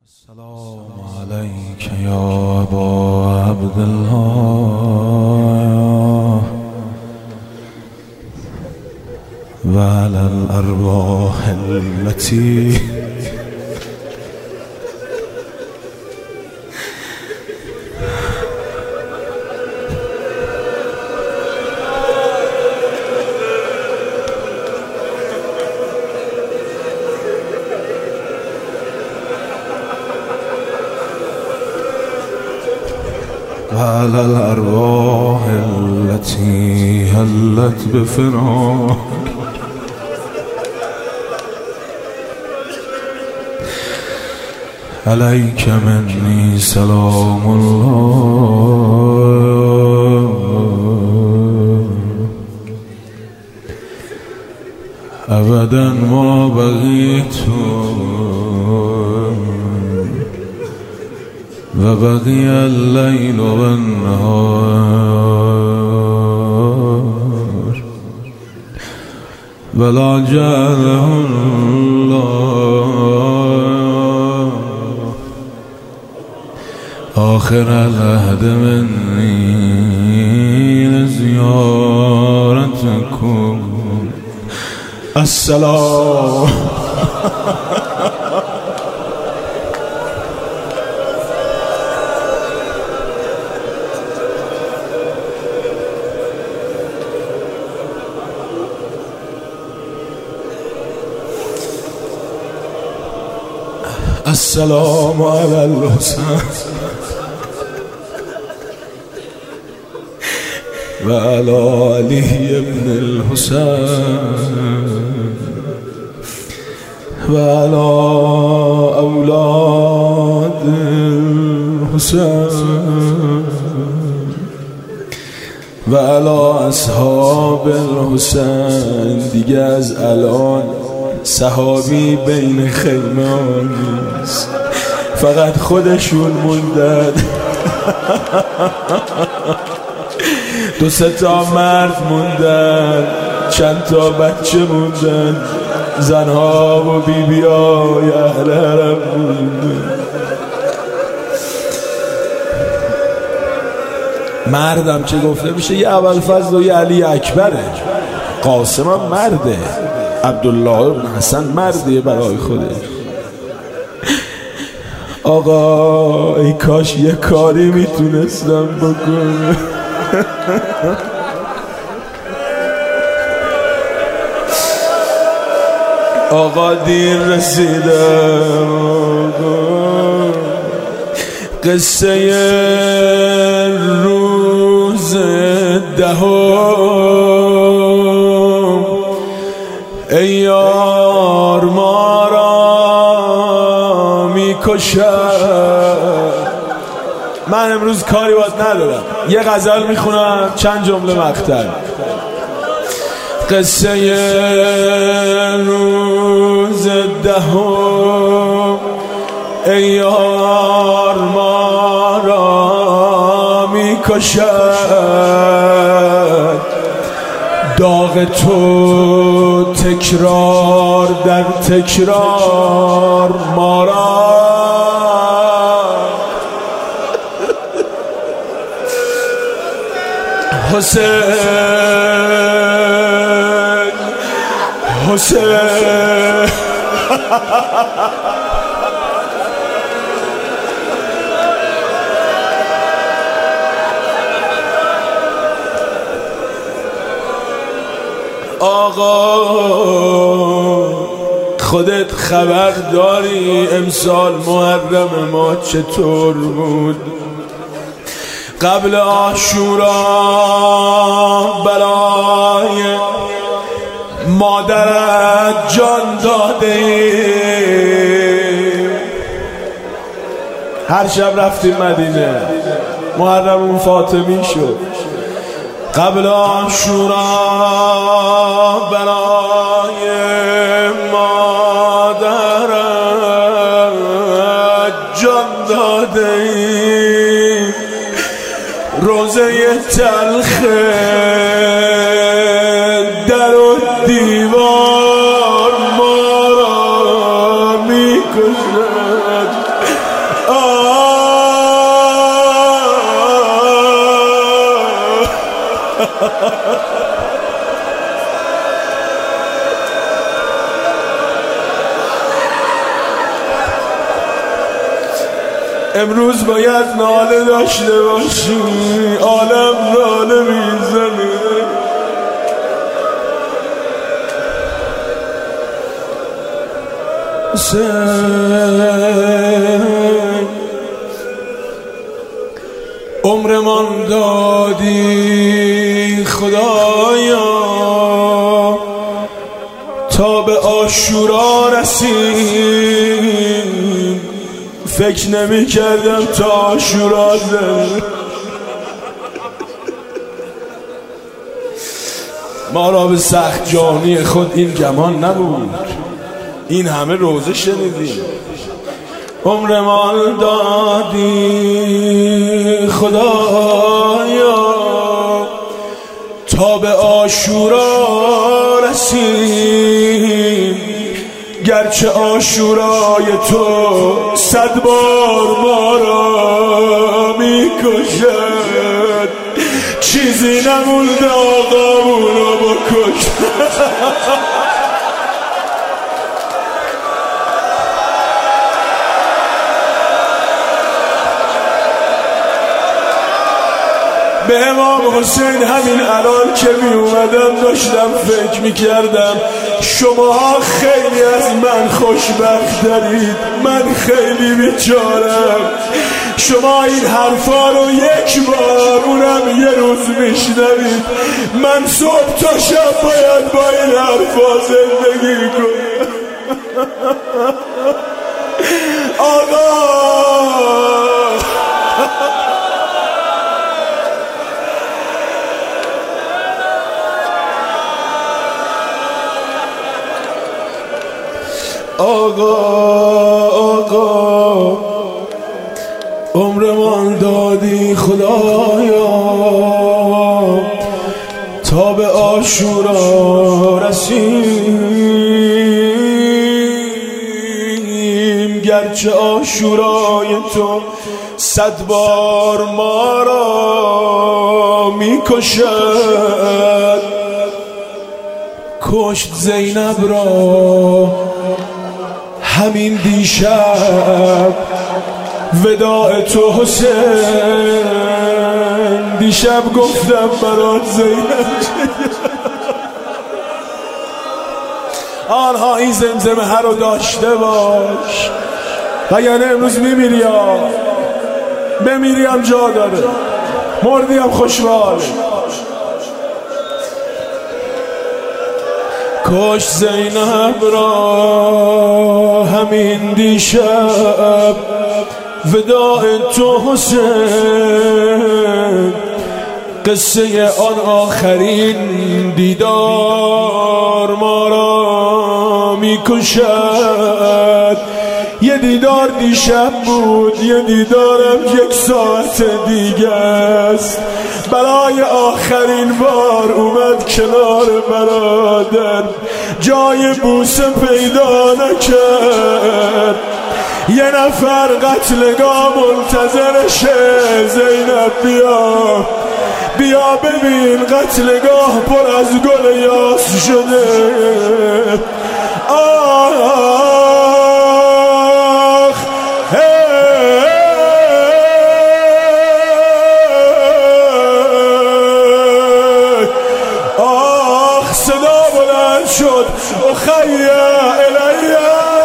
السلام عليك يا أبا عبد الله وعلى الأرواح التي وعلى الأرواح التي هلت بفراق عليك مني سلام الله أبدا ما بغيت وبقي الليل والنهار ولا جعله الله آخر العهد مني لزيارتكم. السلام السلام على الحسين وعلى علي بن الحسين وعلى أولاد الحسين وعلى أصحاب الحسين. دیگه از الان صحابی بین خیمه نیست، فقط خودشون موندن. دو سه تا مرد موندن، چند تا بچه موندن، زنها و بیبیای اهل حرم موندن. مردم چه گفته میشه؟ یه ابوالفضل و یه علی اکبره. قاسم هم مرده، عبدالله بن حسن مردیه برای خودش. آقا ای کاش یه کاری میتونستم بکنم. آقا دیر رسیدم. قصه روز دهم ای یار ما را میکشد. من امروز کاری باید ندارم، یه غزل میخونم، چند جمله مقطع. قصه روز دهم ای یار ما را میکشد. داغ تو تکرار در تکرار ما را حسین حسین. آقا خودت خبر داری امسال محرم ما چطور بود؟ قبل عاشورا برای مادرت جان داده، هر شب رفتیم مدینه، محرم فاطمی شد. قبل عاشورا برای مادرت جان داده، روزه تلخ در و دیوار ما را میکشد. امروز باید ناله داشته باشی، عالم ناله میزنه. عمرمان دادی خدایا تا به عاشورا رسیم، فکر نمی کردم تا عاشورا زد. ما را به سخت جانی خود این گمان نبود، این همه روزه شنیدیم. عمرمان دادی خدایا تا به عاشورا رسیم، گرچه عاشورای تو 100 بار ما را میکشد، چیزی نمونده آقامون رو بکشد. به امام حسین همین الان که می اومدم داشتم فکر می کردم شماها خیلی از من خوشبخت دارید، من خیلی بیچارم. شما این حرفا رو یک بار اونم یه روز میشنوید، من صبح تا شب باید با این حرفا زندگی کنم. آقا آقا عمرمان دادی خدایا تا به عاشورا رسیم، گرچه عاشورای تو 100 بار ما را میکشد. کشت زینب را همین دیشب وداع تو حسین، دیشب گفتم برات زینب آنها این زمزمه رو داشته باش، وگرنه امروز میمیری. بمیریم جا داره، مردیم خوشحال. کاش زینب را همین دیشب وداع تو حسین، قصه آن آخرین دیدار ما را میکشد. یه دیدار دیشب بود، یه دیدارم 1 ساعت دیگه است. برای آخرین بار اومد کنار برادر، جای بوسه پیدا نکرد. یه نفر قتلگاه منتظرشه، زینب بیا بیا ببین قتلگاه پر از گل یاس شده. صدا بلند شد اخی الی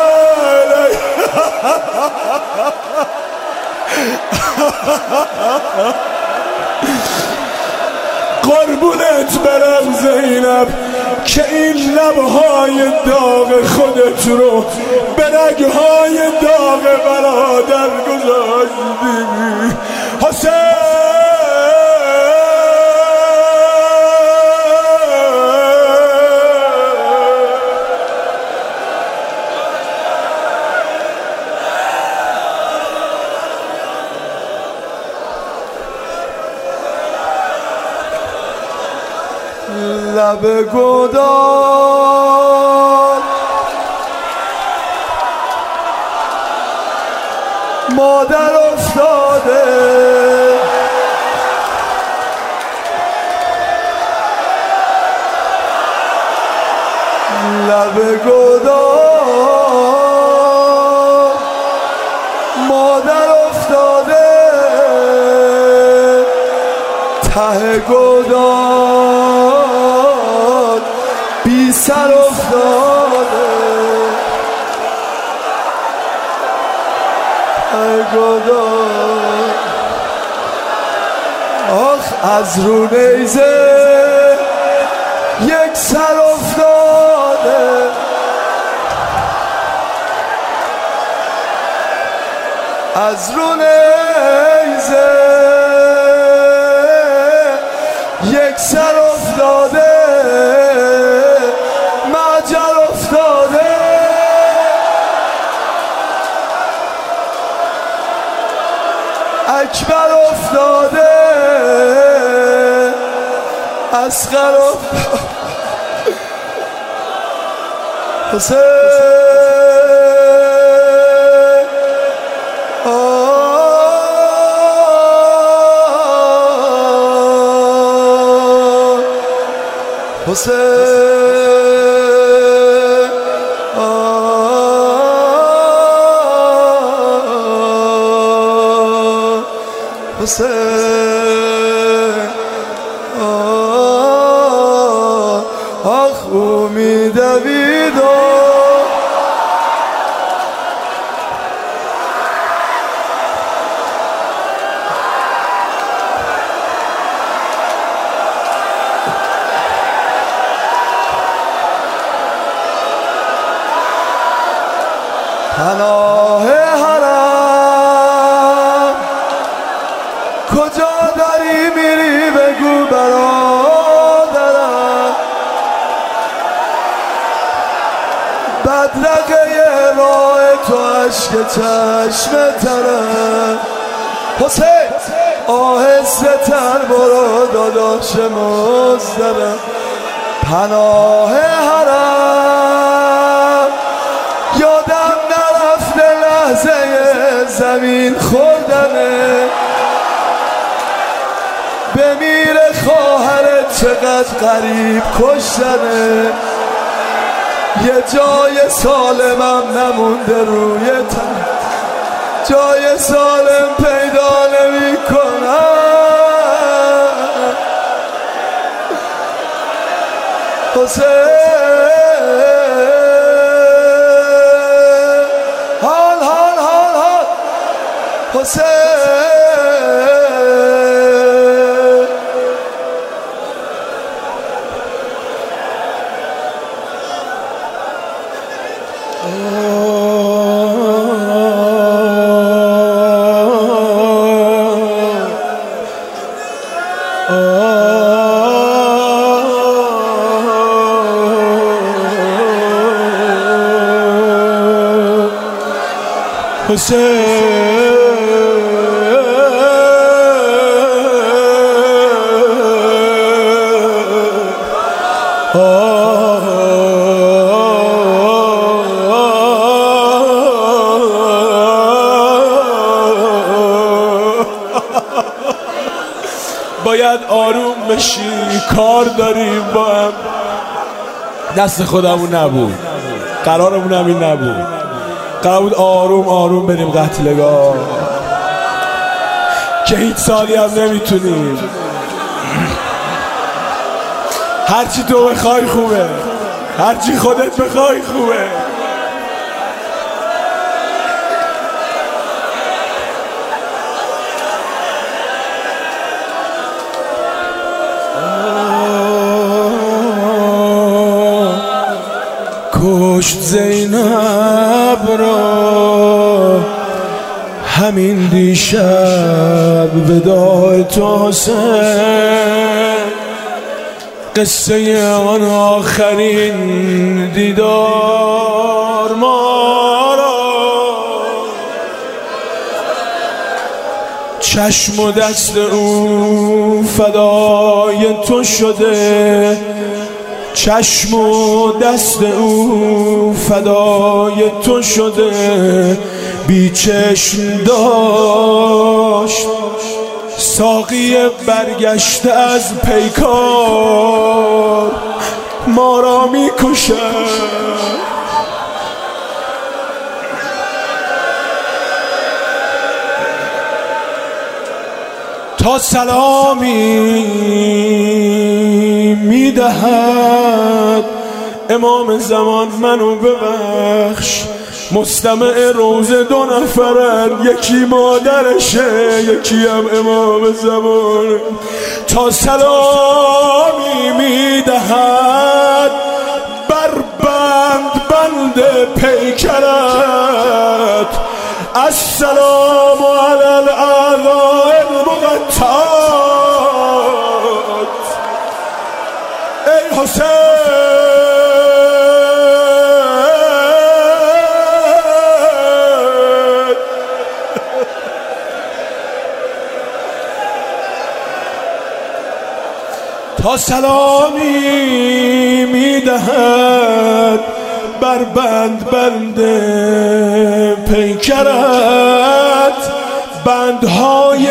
قربونت برم زینب که این لبهای داغ خودت رو به رگهای داغ برادر گذاشتی. حسین لب گدار مادر افتاده، لب گودال مادر افتاده ته گودال بی سر افتاده ته گودال آخ از رو نیزه یک سر افتاده از رو نیزه یک سر افتاده مجر افتاده اکبر افتاده اصغر افتاده حسین حسین آخ امید بیدار پناه حرم کجا داری میری بگو برادرم بدرقه راه تو عشق چشم ترم حسین آهسته تر برو داداش مزدرم پناه حرم یادم نرفته لحظه زمین خوردنه بمیره خواهرت چقدر غریب کشتنه یه جای سالمم نمونده روی تن جای سالم پیدا نمی کنم حسین حال حسین باید آروم بشی کار داریم با هم دست خودمون نبود قرارمون همین نبود قرار بود آروم آروم بریم قتلگاه که هیچ سالی هم نمیتونیم هرچی تو بخوای خوبه هرچی خودت بخوای خوبه کشت زینب را همین دیشب وداع تو حسین قصه آن آخرین دیدار ما را چشم و دست او فدای تو شده چشم و دست او فدای تو شده بی چشم داشت ساقی برگشته از پیکار ما را میکشد. تا سلامی میدهد امام زمان منو ببخش، مستمع روزه دو نفرن، یکی مادرشه یکی هم امام زمان. تا سلامی میدهد بر بند پیکرت، السلام علی الاعضاء المقطعات. ای حسین تا سلامی میدهد بر بند پیکرت، بندهای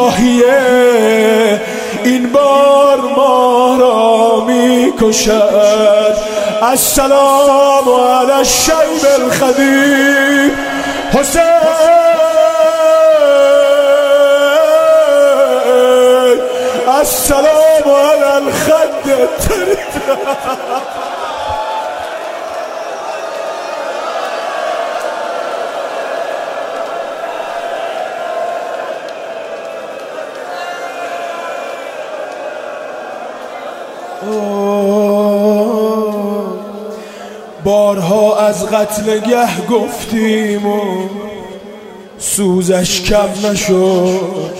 ناحیه این بار ما را میکشد. السلام علی الشیب الخدیب حسین، السلام علی الخد الطريق. بارها از قتلگه گفتیم و سوزش کم نشد،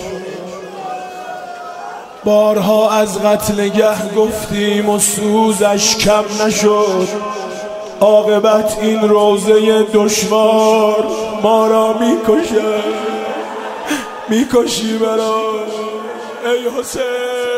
بارها از قتلگه گفتیم و سوزش کم نشد. عاقبت این روزه دشوار ما را میکشد، میکشی برا ای حسین.